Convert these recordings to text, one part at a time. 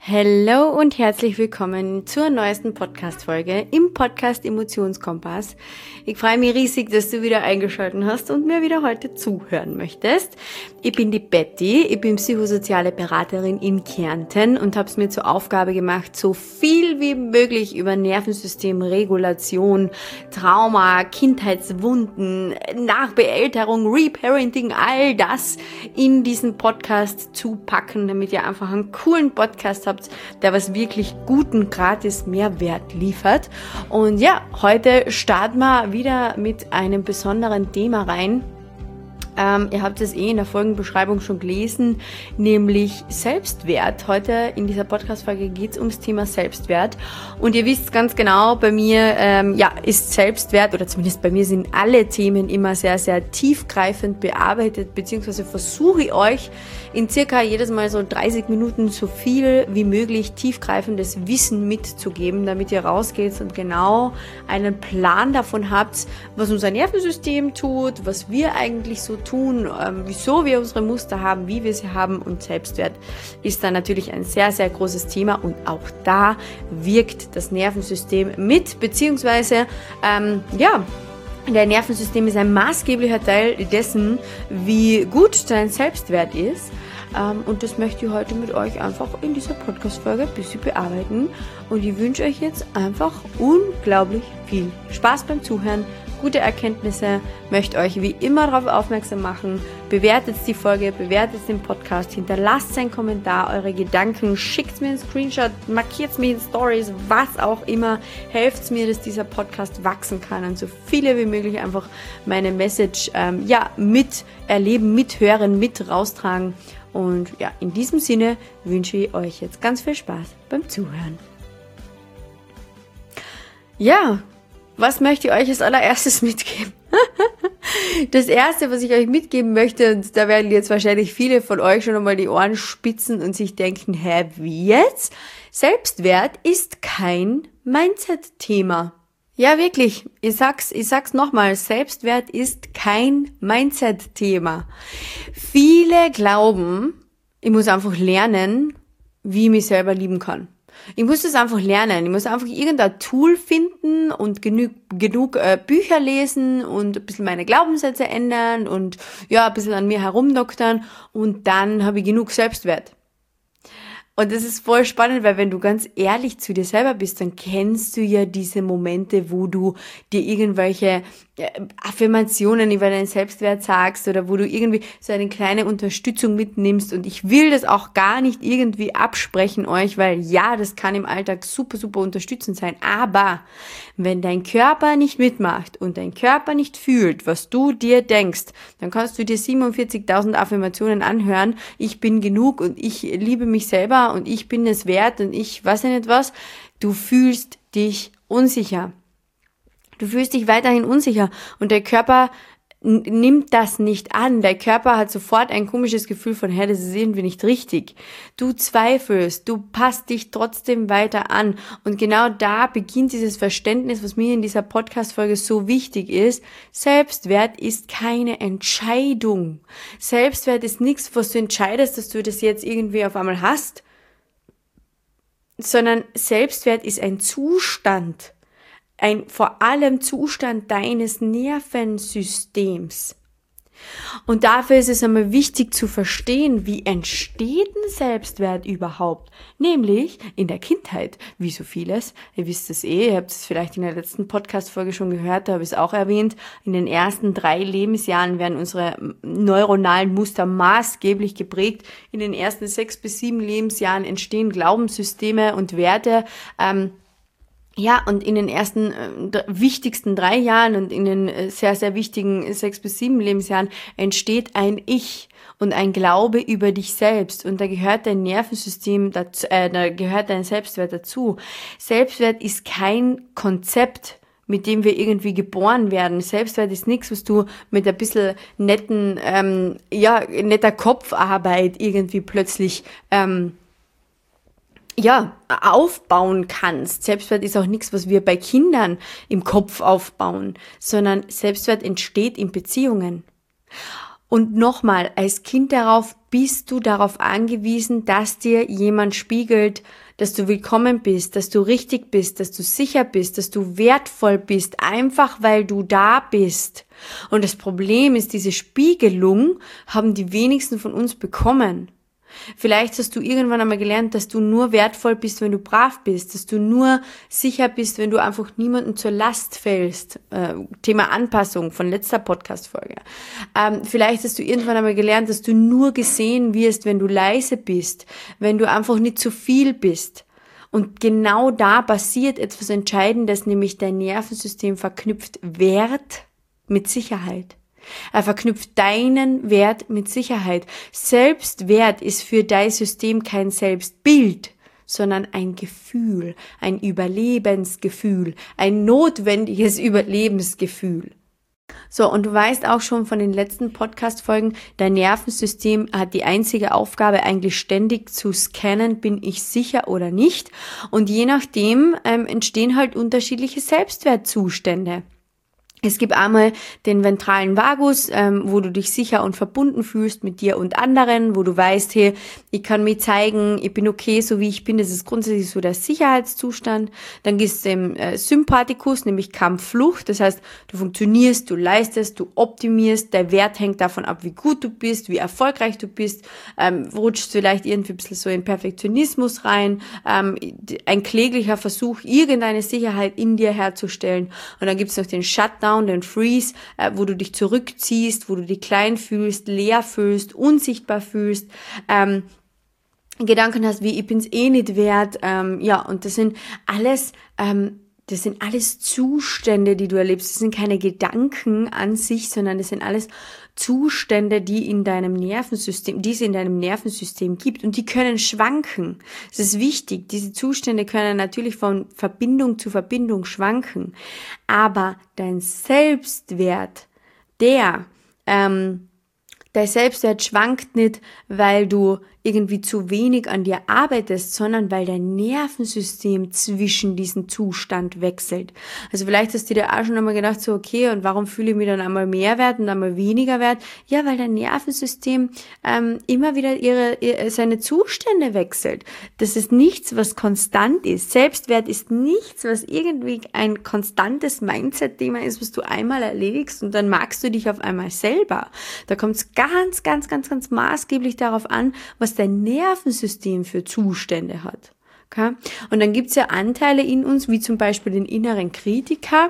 Hallo und herzlich willkommen zur neuesten Podcast-Folge im Podcast Emotionskompass. Ich freue mich riesig, dass du wieder eingeschaltet hast und mir wieder heute zuhören möchtest. Ich bin die Betty, ich bin psychosoziale Beraterin in Kärnten und habe es mir zur Aufgabe gemacht, so viel wie möglich über Nervensystem, Regulation, Trauma, Kindheitswunden, Nachbeälterung, Reparenting, all das in diesen Podcast zu packen, damit ihr einfach einen coolen Podcast habt, der was wirklich guten, gratis Mehrwert liefert. Und ja, heute starten wir wieder mit einem besonderen Thema rein. Ihr habt es in der Folgenbeschreibung schon gelesen, nämlich Selbstwert. Heute in dieser Podcast-Folge geht es ums Thema Selbstwert. Und ihr wisst ganz genau, bei mir ist Selbstwert, oder zumindest bei mir sind alle Themen immer sehr, sehr tiefgreifend bearbeitet, beziehungsweise versuche ich euch in circa jedes Mal so 30 Minuten so viel wie möglich tiefgreifendes Wissen mitzugeben, damit ihr rausgeht und genau einen Plan davon habt, was unser Nervensystem tut, was wir eigentlich so tun, wieso wir unsere Muster haben, wie wir sie haben, und Selbstwert ist dann natürlich ein sehr, sehr großes Thema und auch da wirkt das Nervensystem mit, beziehungsweise der Nervensystem ist ein maßgeblicher Teil dessen, wie gut dein Selbstwert ist. Und das möchte ich heute mit euch einfach in dieser Podcast-Folge ein bisschen bearbeiten. Und ich wünsche euch jetzt einfach unglaublich viel Spaß beim Zuhören, gute Erkenntnisse, möchte euch wie immer darauf aufmerksam machen. Bewertet die Folge, bewertet den Podcast, hinterlasst einen Kommentar, eure Gedanken, schickt mir einen Screenshot, markiert mich in Stories, was auch immer. Helft mir, dass dieser Podcast wachsen kann und so viele wie möglich einfach meine Message miterleben, mithören, mit raustragen. Und ja, in diesem Sinne wünsche ich euch jetzt ganz viel Spaß beim Zuhören. Ja, was möchte ich euch als allererstes mitgeben? Das erste, was ich euch mitgeben möchte, und da werden jetzt wahrscheinlich viele von euch schon einmal die Ohren spitzen und sich denken, wie jetzt? Selbstwert ist kein Mindset-Thema. Ja, wirklich. Ich sag's nochmal. Selbstwert ist kein Mindset-Thema. Viele glauben, ich muss einfach lernen, wie ich mich selber lieben kann. Ich muss das einfach lernen. Ich muss einfach irgendein Tool finden und genug Bücher lesen und ein bisschen meine Glaubenssätze ändern und ja, ein bisschen an mir herumdoktern und dann habe ich genug Selbstwert. Und das ist voll spannend, weil wenn du ganz ehrlich zu dir selber bist, dann kennst du ja diese Momente, wo du dir irgendwelche Affirmationen über deinen Selbstwert sagst oder wo du irgendwie so eine kleine Unterstützung mitnimmst. Und ich will das auch gar nicht irgendwie absprechen euch, weil ja, das kann im Alltag super, super unterstützend sein. Aber wenn dein Körper nicht mitmacht und dein Körper nicht fühlt, was du dir denkst, dann kannst du dir 47.000 Affirmationen anhören. Ich bin genug und ich liebe mich selber und ich bin es wert und ich weiß nicht was. Du fühlst dich unsicher. Du fühlst dich weiterhin unsicher und der Körper nimmt das nicht an. Der Körper hat sofort ein komisches Gefühl von, das ist irgendwie nicht richtig. Du zweifelst, du passt dich trotzdem weiter an. Und genau da beginnt dieses Verständnis, was mir in dieser Podcast-Folge so wichtig ist. Selbstwert ist keine Entscheidung. Selbstwert ist nichts, was du entscheidest, dass du das jetzt irgendwie auf einmal hast, sondern Selbstwert ist ein Zustand. Ein vor allem Zustand deines Nervensystems. Und dafür ist es einmal wichtig zu verstehen, wie entsteht ein Selbstwert überhaupt? Nämlich in der Kindheit, wie so vieles. Ihr wisst es ihr habt es vielleicht in der letzten Podcast-Folge schon gehört, da habe ich es auch erwähnt. In den ersten 3 Lebensjahren werden unsere neuronalen Muster maßgeblich geprägt. In den ersten 6 bis 7 Lebensjahren entstehen Glaubenssysteme und Werte, und in den ersten wichtigsten 3 Jahren und in den sehr, sehr wichtigen 6 bis 7 Lebensjahren entsteht ein Ich und ein Glaube über dich selbst. Und da gehört dein Nervensystem dazu, da gehört dein Selbstwert dazu. Selbstwert ist kein Konzept, mit dem wir irgendwie geboren werden. Selbstwert ist nichts, was du mit ein bisschen netter Kopfarbeit irgendwie plötzlich aufbauen kannst. Selbstwert ist auch nichts, was wir bei Kindern im Kopf aufbauen, sondern Selbstwert entsteht in Beziehungen. Und nochmal, als Kind bist du darauf angewiesen, dass dir jemand spiegelt, dass du willkommen bist, dass du richtig bist, dass du sicher bist, dass du wertvoll bist, einfach weil du da bist. Und das Problem ist, diese Spiegelung haben die wenigsten von uns bekommen. Vielleicht hast du irgendwann einmal gelernt, dass du nur wertvoll bist, wenn du brav bist, dass du nur sicher bist, wenn du einfach niemandem zur Last fällst. Thema Anpassung von letzter Podcast-Folge. Vielleicht hast du irgendwann einmal gelernt, dass du nur gesehen wirst, wenn du leise bist, wenn du einfach nicht zu viel bist. Und genau da passiert etwas Entscheidendes, nämlich dein Nervensystem verknüpft Wert mit Sicherheit. Er verknüpft deinen Wert mit Sicherheit. Selbstwert ist für dein System kein Selbstbild, sondern ein Gefühl, ein Überlebensgefühl, ein notwendiges Überlebensgefühl. So, und du weißt auch schon von den letzten Podcast-Folgen, dein Nervensystem hat die einzige Aufgabe, eigentlich ständig zu scannen, bin ich sicher oder nicht. Und je nachdem entstehen halt unterschiedliche Selbstwertzustände. Es gibt einmal den ventralen Vagus, wo du dich sicher und verbunden fühlst mit dir und anderen, wo du weißt, hey, ich kann mir zeigen, ich bin okay, so wie ich bin. Das ist grundsätzlich so der Sicherheitszustand. Dann gibt es den Sympathikus, nämlich Kampfflucht. Das heißt, du funktionierst, du leistest, du optimierst. Der Wert hängt davon ab, wie gut du bist, wie erfolgreich du bist. Rutschst vielleicht irgendwie ein bisschen so in Perfektionismus rein. Ein kläglicher Versuch, irgendeine Sicherheit in dir herzustellen. Und dann gibt es noch den Shutdown, den Freeze, wo du dich zurückziehst, wo du dich klein fühlst, leer fühlst, unsichtbar fühlst, Gedanken hast wie, ich bin's eh nicht wert, und das sind alles Zustände, die du erlebst. Das sind keine Gedanken an sich, sondern das sind alles Zustände, die es in deinem Nervensystem gibt. Und die können schwanken. Das ist wichtig. Diese Zustände können natürlich von Verbindung zu Verbindung schwanken. Aber dein Selbstwert, der Selbstwert schwankt nicht, weil du irgendwie zu wenig an dir arbeitest, sondern weil dein Nervensystem zwischen diesen Zustand wechselt. Also vielleicht hast du dir auch schon einmal gedacht, so okay, und warum fühle ich mich dann einmal mehr wert und einmal weniger wert? Ja, weil dein Nervensystem immer wieder seine Zustände wechselt. Das ist nichts, was konstant ist. Selbstwert ist nichts, was irgendwie ein konstantes Mindset-Thema ist, was du einmal erledigst und dann magst du dich auf einmal selber. Da kommt es ganz, ganz, ganz, ganz maßgeblich darauf an, was dein Nervensystem für Zustände hat. Okay? Und dann gibt es ja Anteile in uns, wie zum Beispiel den inneren Kritiker,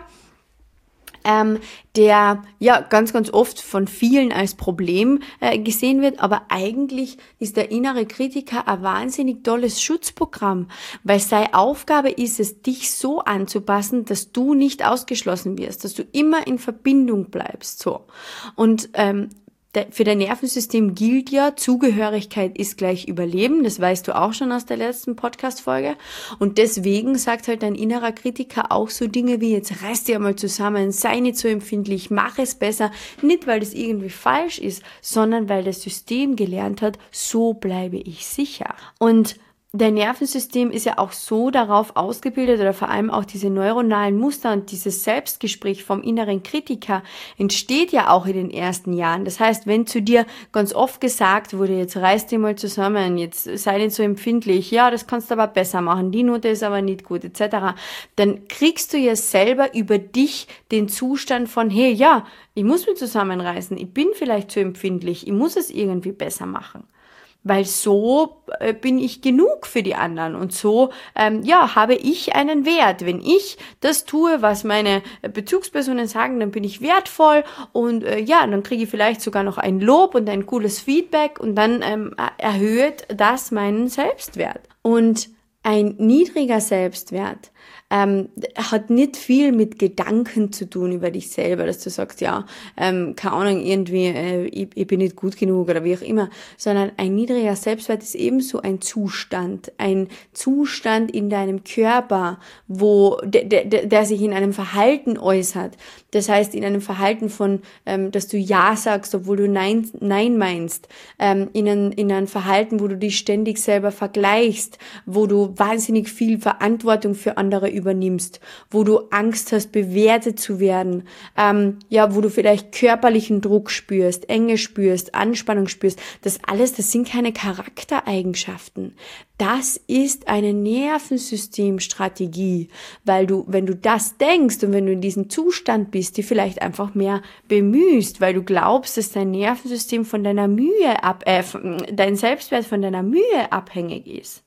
der ja ganz, ganz oft von vielen als Problem gesehen wird, aber eigentlich ist der innere Kritiker ein wahnsinnig tolles Schutzprogramm, weil seine Aufgabe ist es, dich so anzupassen, dass du nicht ausgeschlossen wirst, dass du immer in Verbindung bleibst. So. Und für dein Nervensystem gilt ja, Zugehörigkeit ist gleich Überleben, das weißt du auch schon aus der letzten Podcast-Folge. Und deswegen sagt halt dein innerer Kritiker auch so Dinge wie, jetzt reiß dich einmal zusammen, sei nicht so empfindlich, mach es besser. Nicht, weil das irgendwie falsch ist, sondern weil das System gelernt hat, so bleibe ich sicher. Und dein Nervensystem ist ja auch so darauf ausgebildet, oder vor allem auch diese neuronalen Muster und dieses Selbstgespräch vom inneren Kritiker entsteht ja auch in den ersten Jahren. Das heißt, wenn zu dir ganz oft gesagt wurde, jetzt reiß dich mal zusammen, jetzt sei nicht so empfindlich, ja, das kannst du aber besser machen, die Note ist aber nicht gut, etc., dann kriegst du ja selber über dich den Zustand von, hey, ja, ich muss mich zusammenreißen, ich bin vielleicht zu empfindlich, ich muss es irgendwie besser machen. Weil so bin ich genug für die anderen und so habe ich einen Wert. Wenn ich das tue, was meine Bezugspersonen sagen, dann bin ich wertvoll und dann kriege ich vielleicht sogar noch ein Lob und ein cooles Feedback und dann erhöht das meinen Selbstwert. Und ein niedriger Selbstwert hat nicht viel mit Gedanken zu tun über dich selber, dass du sagst, ja, keine Ahnung, irgendwie, ich bin nicht gut genug oder wie auch immer, sondern ein niedriger Selbstwert ist ebenso ein Zustand in deinem Körper, wo der sich in einem Verhalten äußert. Das heißt, in einem Verhalten von, dass du Ja sagst, obwohl du Nein meinst, in ein Verhalten, wo du dich ständig selber vergleichst, wo du wahnsinnig viel Verantwortung für andere übernimmst, wo du Angst hast, bewertet zu werden, wo du vielleicht körperlichen Druck spürst, Enge spürst, Anspannung spürst, das sind keine Charaktereigenschaften. Das ist eine Nervensystemstrategie, weil wenn du das denkst und wenn du in diesem Zustand bist, die vielleicht einfach mehr bemühst, weil du glaubst, dass dein Nervensystem von deiner dein Selbstwert von deiner Mühe abhängig ist.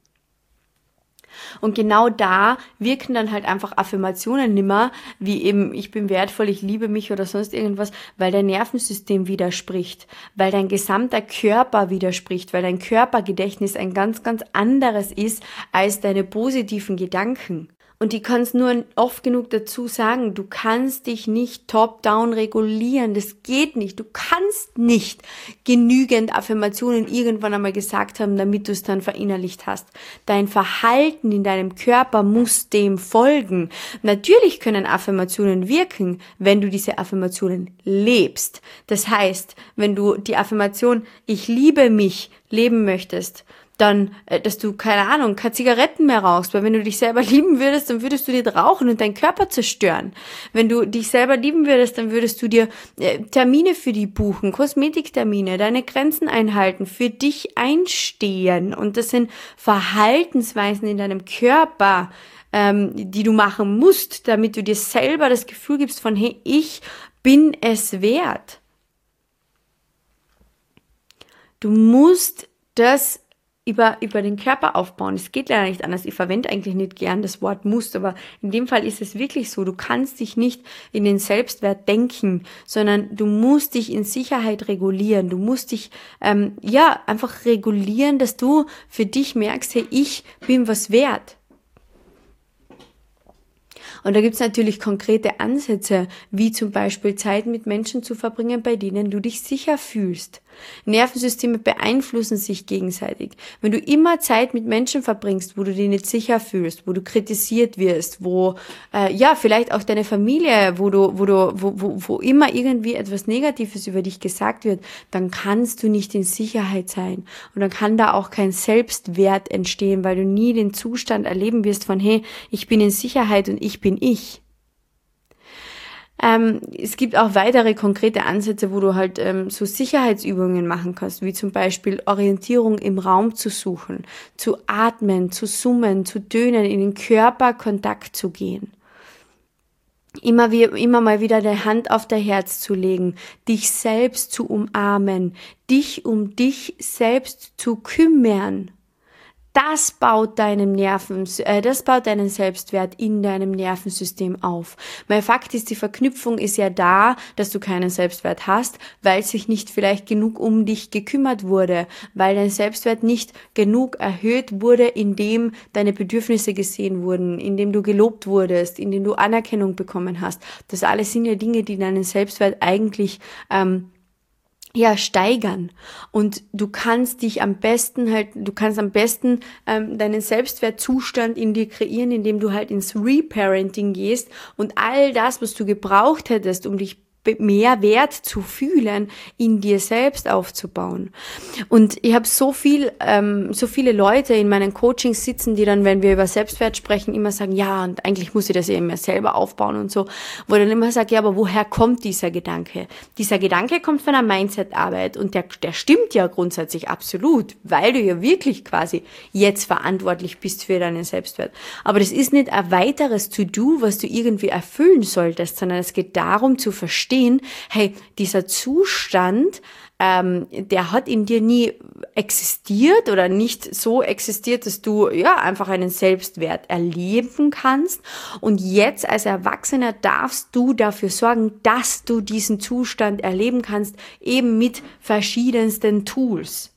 Und genau da wirken dann halt einfach Affirmationen nimmer, wie eben, ich bin wertvoll, ich liebe mich oder sonst irgendwas, weil dein Nervensystem widerspricht, weil dein gesamter Körper widerspricht, weil dein Körpergedächtnis ein ganz, ganz anderes ist als deine positiven Gedanken. Und ich kann es nur oft genug dazu sagen, du kannst dich nicht top-down regulieren, das geht nicht. Du kannst nicht genügend Affirmationen irgendwann einmal gesagt haben, damit du es dann verinnerlicht hast. Dein Verhalten in deinem Körper muss dem folgen. Natürlich können Affirmationen wirken, wenn du diese Affirmationen lebst. Das heißt, wenn du die Affirmation "Ich liebe mich" leben möchtest, dann, dass du, keine Zigaretten mehr rauchst, weil wenn du dich selber lieben würdest, dann würdest du nicht rauchen und deinen Körper zerstören. Wenn du dich selber lieben würdest, dann würdest du dir Termine für die buchen, Kosmetiktermine, deine Grenzen einhalten, für dich einstehen. Und das sind Verhaltensweisen in deinem Körper, die du machen musst, damit du dir selber das Gefühl gibst von, hey, ich bin es wert. Du musst das über den Körper aufbauen. Es geht leider nicht anders. Ich verwende eigentlich nicht gern das Wort muss, aber in dem Fall ist es wirklich so. Du kannst dich nicht in den Selbstwert denken, sondern du musst dich in Sicherheit regulieren. Du musst dich einfach regulieren, dass du für dich merkst, hey, ich bin was wert. Und da gibt's natürlich konkrete Ansätze, wie zum Beispiel Zeit mit Menschen zu verbringen, bei denen du dich sicher fühlst. Nervensysteme beeinflussen sich gegenseitig. Wenn du immer Zeit mit Menschen verbringst, wo du dich nicht sicher fühlst, wo du kritisiert wirst, wo vielleicht auch deine Familie, wo immer irgendwie etwas Negatives über dich gesagt wird, dann kannst du nicht in Sicherheit sein. Und dann kann da auch kein Selbstwert entstehen, weil du nie den Zustand erleben wirst von, hey, ich bin in Sicherheit und ich bin ich. Es gibt auch weitere konkrete Ansätze, wo du halt so Sicherheitsübungen machen kannst, wie zum Beispiel Orientierung im Raum zu suchen, zu atmen, zu summen, zu tönen, in den Körperkontakt zu gehen. Immer mal wieder die Hand auf dein Herz zu legen, dich selbst zu umarmen, dich um dich selbst zu kümmern. Das baut deinen Selbstwert in deinem Nervensystem auf. Weil Fakt ist, die Verknüpfung ist ja da, dass du keinen Selbstwert hast, weil sich nicht vielleicht genug um dich gekümmert wurde, weil dein Selbstwert nicht genug erhöht wurde, indem deine Bedürfnisse gesehen wurden, indem du gelobt wurdest, indem du Anerkennung bekommen hast. Das alles sind ja Dinge, die deinen Selbstwert eigentlich steigern. Und du kannst am besten deinen Selbstwertzustand in dir kreieren, indem du halt ins Reparenting gehst und all das, was du gebraucht hättest, um dich mehr Wert zu fühlen, in dir selbst aufzubauen. Und ich habe so viele Leute in meinen Coachings sitzen, die dann, wenn wir über Selbstwert sprechen, immer sagen, ja, und eigentlich muss ich das eben selber aufbauen und so, wo ich dann immer sage, ja, aber woher kommt dieser Gedanke? Dieser Gedanke kommt von einer Mindset-Arbeit und der stimmt ja grundsätzlich absolut, weil du ja wirklich quasi jetzt verantwortlich bist für deinen Selbstwert. Aber das ist nicht ein weiteres To-Do, was du irgendwie erfüllen solltest, sondern es geht darum zu verstehen, hey, dieser Zustand, der hat in dir nie existiert oder nicht so existiert, dass du einfach einen Selbstwert erleben kannst. Und jetzt als Erwachsener darfst du dafür sorgen, dass du diesen Zustand erleben kannst, eben mit verschiedensten Tools.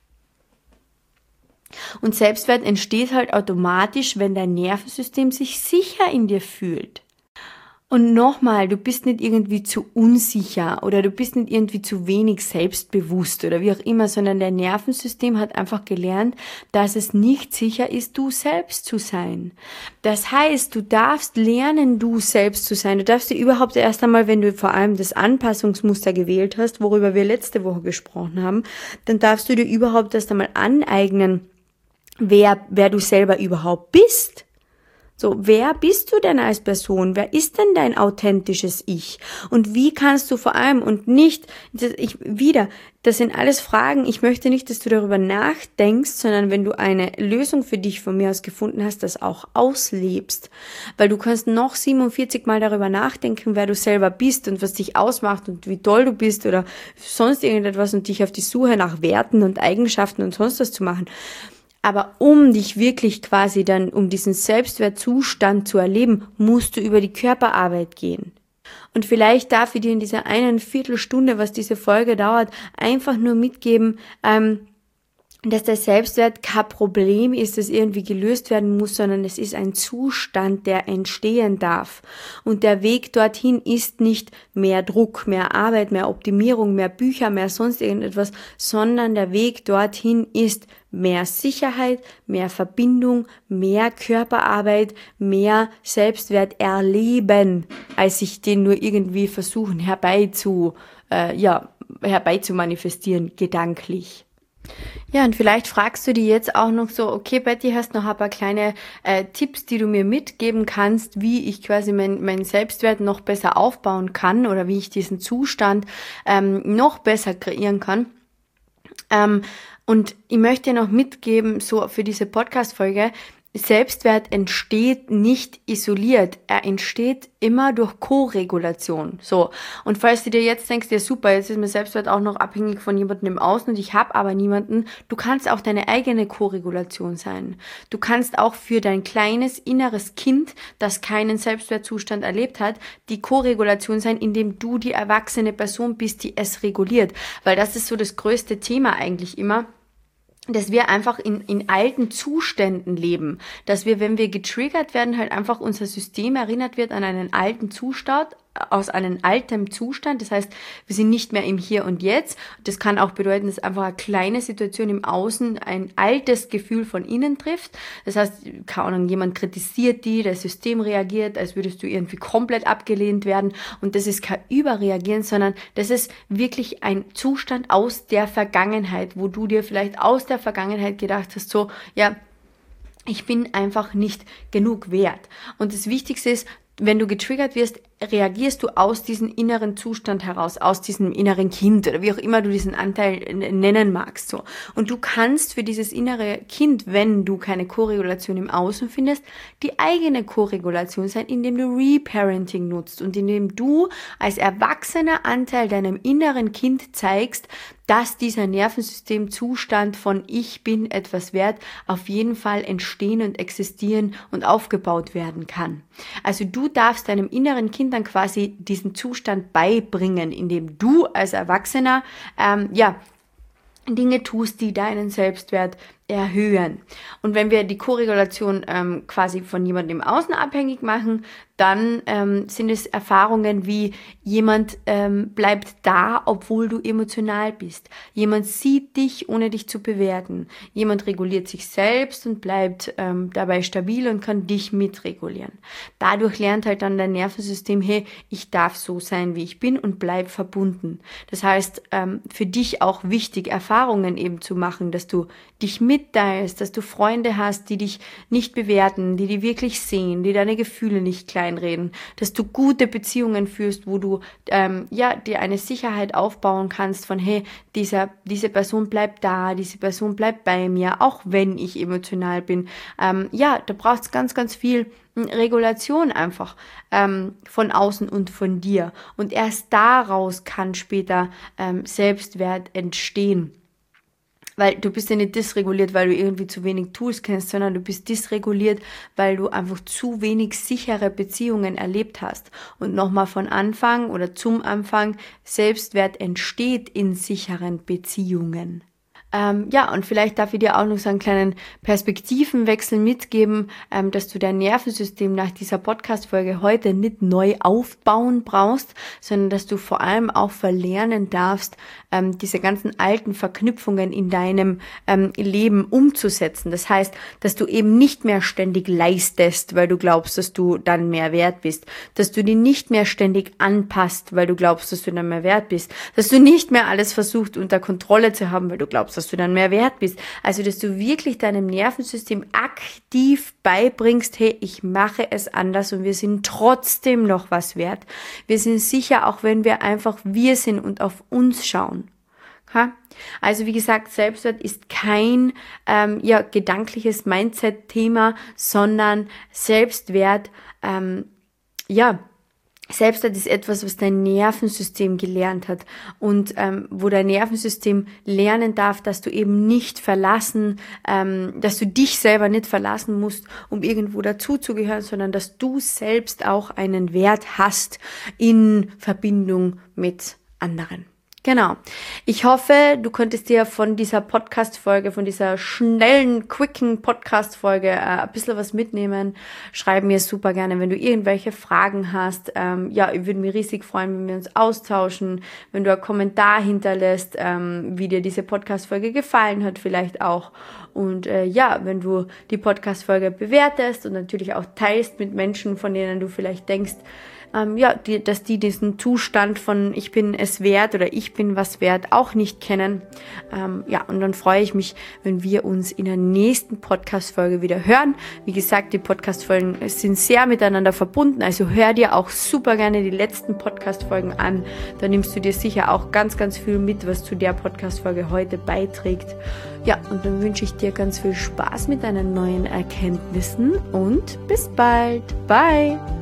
Und Selbstwert entsteht halt automatisch, wenn dein Nervensystem sich sicher in dir fühlt. Und nochmal, du bist nicht irgendwie zu unsicher oder du bist nicht irgendwie zu wenig selbstbewusst oder wie auch immer, sondern dein Nervensystem hat einfach gelernt, dass es nicht sicher ist, du selbst zu sein. Das heißt, du darfst lernen, du selbst zu sein. Du darfst dir überhaupt erst einmal, wenn du vor allem das Anpassungsmuster gewählt hast, worüber wir letzte Woche gesprochen haben, dann darfst du dir überhaupt erst einmal aneignen, wer du selber überhaupt bist. So, wer bist du denn als Person? Wer ist denn dein authentisches Ich? Und wie kannst du vor allem und nicht, das sind alles Fragen, ich möchte nicht, dass du darüber nachdenkst, sondern wenn du eine Lösung für dich von mir aus gefunden hast, das auch auslebst. Weil du kannst noch 47 Mal darüber nachdenken, wer du selber bist und was dich ausmacht und wie toll du bist oder sonst irgendetwas und dich auf die Suche nach Werten und Eigenschaften und sonst was zu machen. Aber um dich wirklich quasi dann, um diesen Selbstwertzustand zu erleben, musst du über die Körperarbeit gehen. Und vielleicht darf ich dir in dieser einen Viertelstunde, was diese Folge dauert, einfach nur mitgeben, dass der Selbstwert kein Problem ist, das irgendwie gelöst werden muss, sondern es ist ein Zustand, der entstehen darf. Und der Weg dorthin ist nicht mehr Druck, mehr Arbeit, mehr Optimierung, mehr Bücher, mehr sonst irgendetwas, sondern der Weg dorthin ist mehr Sicherheit, mehr Verbindung, mehr Körperarbeit, mehr Selbstwert erleben, als sich den nur irgendwie versuchen herbei zu manifestieren, gedanklich. Ja, und vielleicht fragst du dich jetzt auch noch so, okay, Betty, hast noch ein paar kleine Tipps, die du mir mitgeben kannst, wie ich quasi meinen Selbstwert noch besser aufbauen kann oder wie ich diesen Zustand noch besser kreieren kann. Und ich möchte dir noch mitgeben, so für diese Podcast-Folge, Selbstwert entsteht nicht isoliert, er entsteht immer durch Co-Regulation. So, und falls du dir jetzt denkst, ja super, jetzt ist mein Selbstwert auch noch abhängig von jemandem im Außen und ich habe aber niemanden, du kannst auch deine eigene Co-Regulation sein. Du kannst auch für dein kleines inneres Kind, das keinen Selbstwertzustand erlebt hat, die Co-Regulation sein, indem du die erwachsene Person bist, die es reguliert. Weil das ist so das größte Thema eigentlich immer, dass wir einfach in alten Zuständen leben, dass wir, wenn wir getriggert werden, halt einfach unser System erinnert wird an einen alten Zustand, aus einem alten Zustand, das heißt, wir sind nicht mehr im Hier und Jetzt. Das kann auch bedeuten, dass einfach eine kleine Situation im Außen ein altes Gefühl von innen trifft. Das heißt, keine Ahnung, jemand kritisiert die, das System reagiert, als würdest du irgendwie komplett abgelehnt werden. Und das ist kein Überreagieren, sondern das ist wirklich ein Zustand aus der Vergangenheit, wo du dir vielleicht aus der Vergangenheit gedacht hast, so, ja, ich bin einfach nicht genug wert. Und das Wichtigste ist, wenn du getriggert wirst, reagierst du aus diesem inneren Zustand heraus, aus diesem inneren Kind oder wie auch immer du diesen Anteil nennen magst. So. Und du kannst für dieses innere Kind, wenn du keine Koregulation im Außen findest, die eigene Koregulation sein, indem du Reparenting nutzt und indem du als erwachsener Anteil deinem inneren Kind zeigst, dass dieser Nervensystemzustand von ich bin etwas wert auf jeden Fall entstehen und existieren und aufgebaut werden kann. Also du darfst deinem inneren Kind dann quasi diesen Zustand beibringen, indem du als Erwachsener Dinge tust, die deinen Selbstwert erhöhen. Und wenn wir die Koregulation quasi von jemandem im Außen abhängig machen, dann sind es Erfahrungen wie jemand bleibt da, obwohl du emotional bist. Jemand sieht dich, ohne dich zu bewerten. Jemand reguliert sich selbst und bleibt dabei stabil und kann dich mitregulieren. Dadurch lernt halt dann dein Nervensystem, hey, ich darf so sein, wie ich bin und bleib verbunden. Das heißt, für dich auch wichtig, Erfahrungen eben zu machen, dass du dich mitteilst, dass du Freunde hast, die dich nicht bewerten, die wirklich sehen, die deine Gefühle nicht kleinreden, dass du gute Beziehungen führst, wo du dir eine Sicherheit aufbauen kannst von, hey, diese Person bleibt da, diese Person bleibt bei mir, auch wenn ich emotional bin. Da braucht es ganz, ganz viel Regulation einfach von außen und von dir. Und erst daraus kann später Selbstwert entstehen. Weil du bist ja nicht dysreguliert, weil du irgendwie zu wenig Tools kennst, sondern du bist dysreguliert, weil du einfach zu wenig sichere Beziehungen erlebt hast. Und nochmal von Anfang oder zum Anfang, Selbstwert entsteht in sicheren Beziehungen. Und vielleicht darf ich dir auch noch so einen kleinen Perspektivenwechsel mitgeben, dass du dein Nervensystem nach dieser Podcast-Folge heute nicht neu aufbauen brauchst, sondern dass du vor allem auch verlernen darfst, diese ganzen alten Verknüpfungen in deinem Leben umzusetzen. Das heißt, dass du eben nicht mehr ständig leistest, weil du glaubst, dass du dann mehr wert bist, dass du dich nicht mehr ständig anpasst, weil du glaubst, dass du dann mehr wert bist, dass du nicht mehr alles versuchst unter Kontrolle zu haben, weil du glaubst, dass du dann mehr wert bist. Also, dass du wirklich deinem Nervensystem aktiv beibringst, hey, ich mache es anders und wir sind trotzdem noch was wert. Wir sind sicher, auch wenn wir einfach wir sind und auf uns schauen. Ha? Also wie gesagt, Selbstwert ist kein gedankliches Mindset-Thema, sondern Selbstwert, Selbstwert ist etwas, was dein Nervensystem gelernt hat und wo dein Nervensystem lernen darf, dass du eben nicht dass du dich selber nicht verlassen musst, um irgendwo dazuzugehören, sondern dass du selbst auch einen Wert hast in Verbindung mit anderen. Genau. Ich hoffe, du konntest dir von dieser Podcast-Folge, von dieser schnellen, quicken Podcast-Folge ein bisschen was mitnehmen. Schreib mir super gerne, wenn du irgendwelche Fragen hast. Ich würde mich riesig freuen, wenn wir uns austauschen, wenn du einen Kommentar hinterlässt, wie dir diese Podcast-Folge gefallen hat vielleicht auch. Und wenn du die Podcast-Folge bewertest und natürlich auch teilst mit Menschen, von denen du vielleicht denkst, dass die diesen Zustand von ich bin es wert oder ich bin was wert auch nicht kennen. Und dann freue ich mich, wenn wir uns in der nächsten Podcast-Folge wieder hören. Wie gesagt, die Podcast-Folgen sind sehr miteinander verbunden, also hör dir auch super gerne die letzten Podcast-Folgen an. Da nimmst du dir sicher auch ganz, ganz viel mit, was zu der Podcast-Folge heute beiträgt. Ja, und dann wünsche ich dir ganz viel Spaß mit deinen neuen Erkenntnissen und bis bald. Bye!